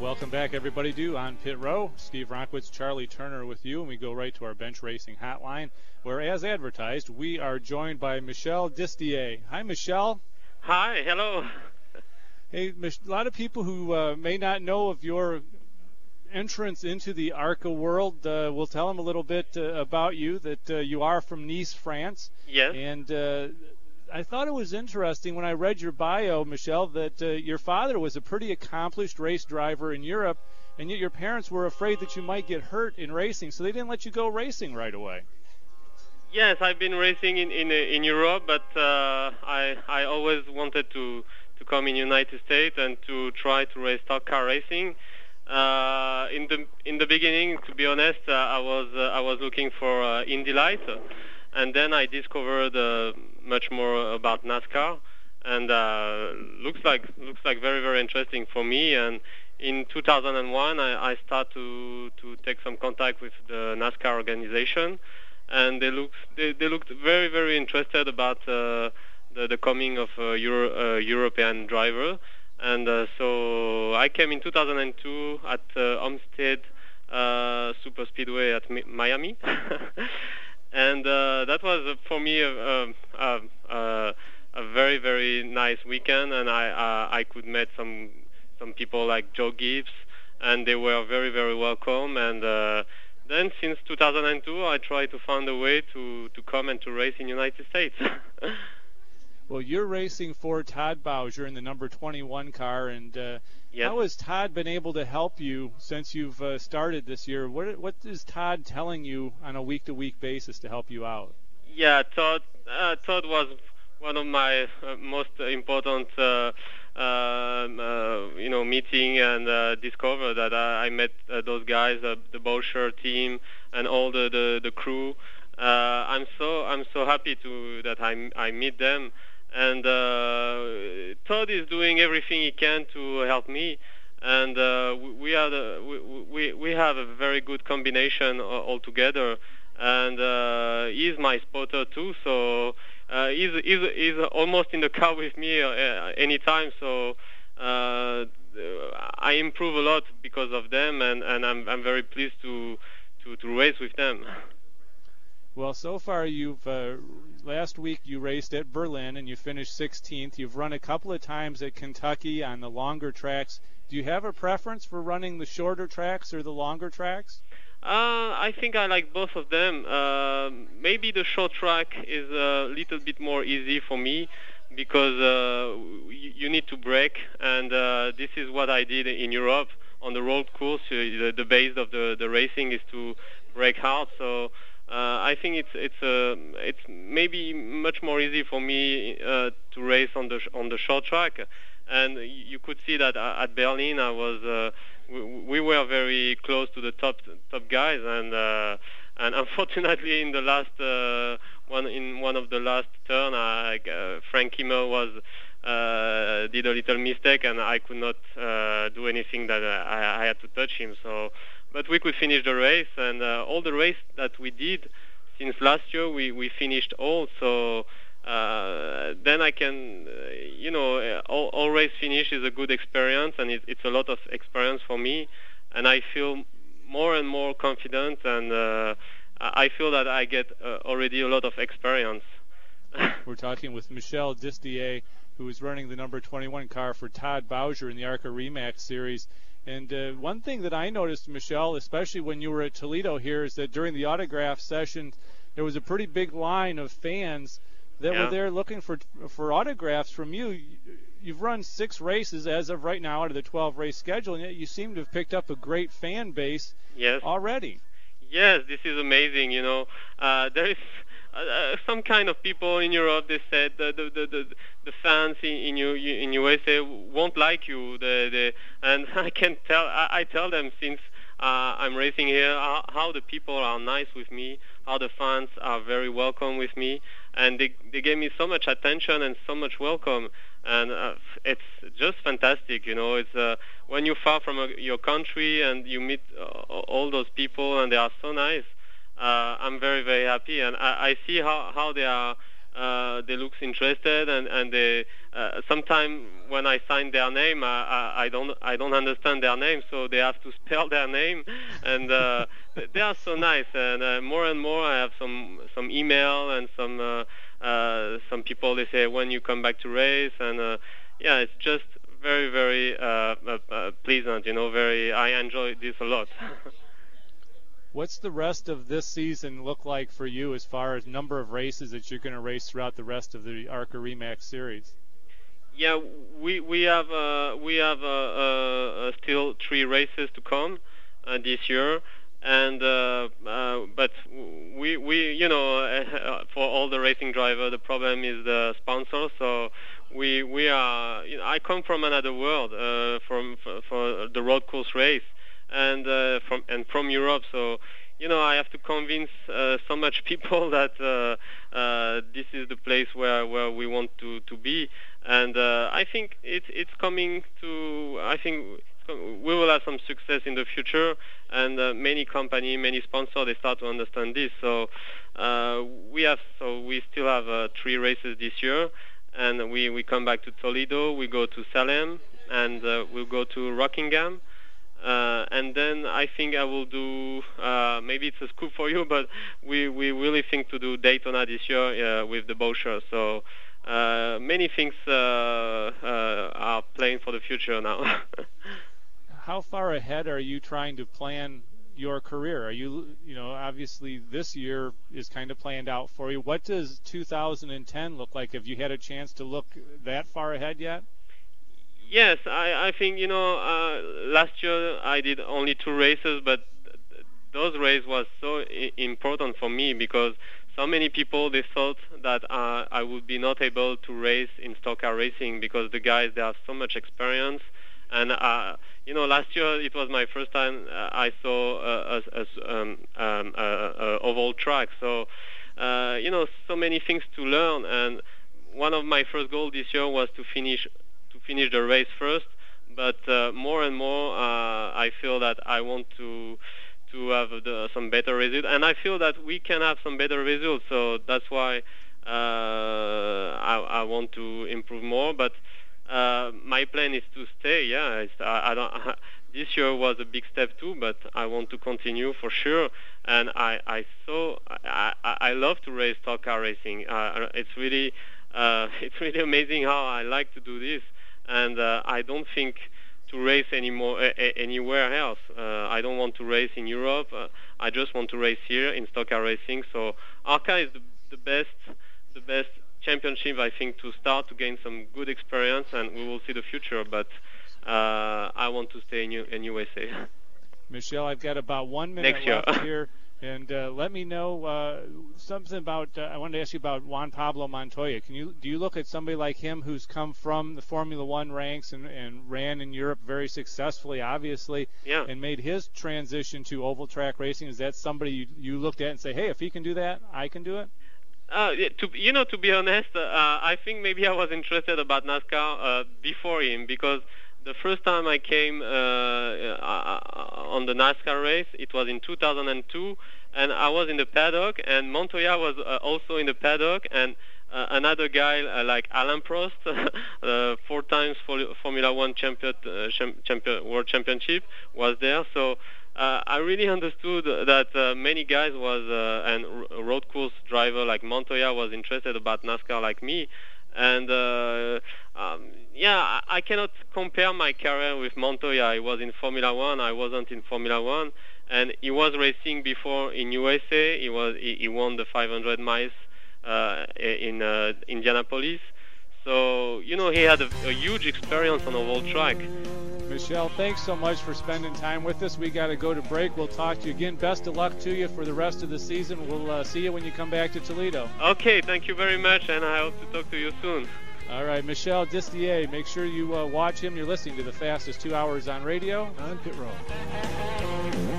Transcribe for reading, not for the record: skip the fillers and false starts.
Welcome back, everybody, to On Pit Row. Steve Ronkwitz, Charlie Turner with you, and we go right to our bench racing hotline, where, as advertised, we are joined by Michel Distier. Hi, Michel. Hi, hello. Hey, a lot of people who may not know of your entrance into the ARCA world, we'll tell them a little bit about you, that you are from Nice, France. Yes. And I thought it was interesting when I read your bio, Michel, that your father was a pretty accomplished race driver in Europe, and yet your parents were afraid that you might get hurt in racing, so they didn't let you go racing right away. Yes, I've been racing in Europe, but I always wanted to come in United States and to try to race stock car racing. In the beginning, to be honest, I was looking for Indy Lights, and then I discovered much more about NASCAR, and looks like very, very interesting for me. And in 2001, I started to take some contact with the NASCAR organization, and they looked very, very interested about the coming of European driver. And so I came in 2002 at Homestead Super Speedway at Miami. And that was for me a very, very nice weekend, and I could meet some people like Joe Gibbs, and they were very, very welcome. And then since 2002, I tried to find a way to come and to race in the United States. Well, you're racing for Todd Bowser in the number 21 car, and yes. How has Todd been able to help you since you've started this year? What is Todd telling you on a week-to-week basis to help you out? Yeah, Todd was one of my most important meeting, and discover that I met those guys, the Bowser team, and all the crew. I'm so happy that I meet them. And Todd is doing everything he can to help me, and we have a very good combination all together. And he's my spotter too, so he's almost in the car with me anytime. So I improve a lot because of them, and I'm very pleased to race with them. Well, so far you've last week you raced at Berlin and you finished 16th. You've run a couple of times at Kentucky on the longer tracks. Do you have a preference for running the shorter tracks or the longer tracks? I think I like both of them. Maybe the short track is a little bit more easy for me because you need to brake, and this is what I did in Europe on the road course. The base of the racing is to brake hard, so I think it's maybe much more easy for me to race on the short track. And you could see that at Berlin we were very close to the top guys, and unfortunately in the last one of the last turn, Frank Kimmel did a little mistake, and I could not do anything that I had to touch him. So. But we could finish the race, and all the race that we did since last year, we finished all. So then I can, all race finish is a good experience, and it's a lot of experience for me. And I feel more and more confident, and I feel that I get already a lot of experience. We're talking with Michel Distier, who is running the number 21 car for Todd Bowser in the ARCA Remax Series. And one thing that I noticed, Michel, especially when you were at Toledo here, is that during the autograph session, there was a pretty big line of fans that were there looking for autographs from you. You've run 6 races as of right now out of the 12-race schedule, and yet you seem to have picked up a great fan base already. Yes, this is amazing. There is some kind of people in Europe. They said the fans in USA won't like you. And I can tell. I tell them since I'm racing here how the people are nice with me, how the fans are very welcome with me, and they gave me so much attention and so much welcome. And it's just fantastic, It's when you're far from your country and you meet all those people, and they are so nice. I'm very, very happy, and I see how they are. They look interested, and they sometimes when I sign their name, I don't understand their name, so they have to spell their name, and they are so nice. And more I have some email and some people, they say, when you come back to race, and yeah, it's just very, very pleasant. I enjoy this a lot. What's the rest of this season look like for you as far as number of races that you're going to race throughout the rest of the ARCA REMAX series? Yeah, we have still 3 races to come this year, and but we for all the racing driver, the problem is the sponsor. So we are. I come from another world, for the road course race, and from Europe. So I have to convince so much people that this is the place where we want to be. And I think it's coming to. I think we will have some success in the future, and many companies, many sponsors, they start to understand this. So we still have 3 races this year, and we come back to Toledo, we go to Salem, and we'll go to Rockingham. And then I think I will do, maybe it's a scoop for you, but we really think to do Daytona this year with the Boucher. So many things are playing for the future now. How far ahead are you trying to plan your career? Are you obviously this year is kind of planned out for you. What does 2010 look like? Have you had a chance to look that far ahead yet? Yes, I think, last year I did only 2 races, but those races was so important for me because so many people, they thought that I would be not able to race in stock car racing because the guys, they have so much experience. And, last year it was my first time I saw a oval track. So, so many things to learn. And one of my first goals this year was to finish the race first. But more and more, I feel that I want to have some better results. And I feel that we can have some better results. So that's why I want to improve more. But my plan is to stay. Yeah, this year was a big step too, but I want to continue for sure. And I love to race stock car racing. It's really amazing how I like to do this. And I don't think to race anywhere else. I don't want to race in Europe. I just want to race here in stock car racing. So ARCA is the best championship, I think, to start to gain some good experience, and we will see the future. But I want to stay in USA. Michel, I've got about 1 minute left here, and let me know something about. I wanted to ask you about Juan Pablo Montoya. Do you look at somebody like him who's come from the Formula One ranks and ran in Europe very successfully, obviously, and made his transition to oval track racing? Is that somebody you looked at and say, hey, if he can do that, I can do it? To be honest, I think maybe I was interested about NASCAR before him, because the first time I came on the NASCAR race, it was in 2002, and I was in the paddock, and Montoya was also in the paddock, and another guy like Alain Prost, 4 times Formula One World Championship, was there. So I really understood that many guys and road course driver like Montoya was interested about NASCAR like me. And I cannot compare my career with Montoya. He was in Formula One. I wasn't in Formula One, and he was racing before in USA. He won the 500 miles in Indianapolis. So he had a huge experience on a oval track. Michel, thanks so much for spending time with us. We got to go to break. We'll talk to you again. Best of luck to you for the rest of the season. We'll see you when you come back to Toledo. Okay, thank you very much, and I hope to talk to you soon. All right, Michel Distier, make sure you watch him. You're listening to the fastest 2 hours on radio on Pit Road.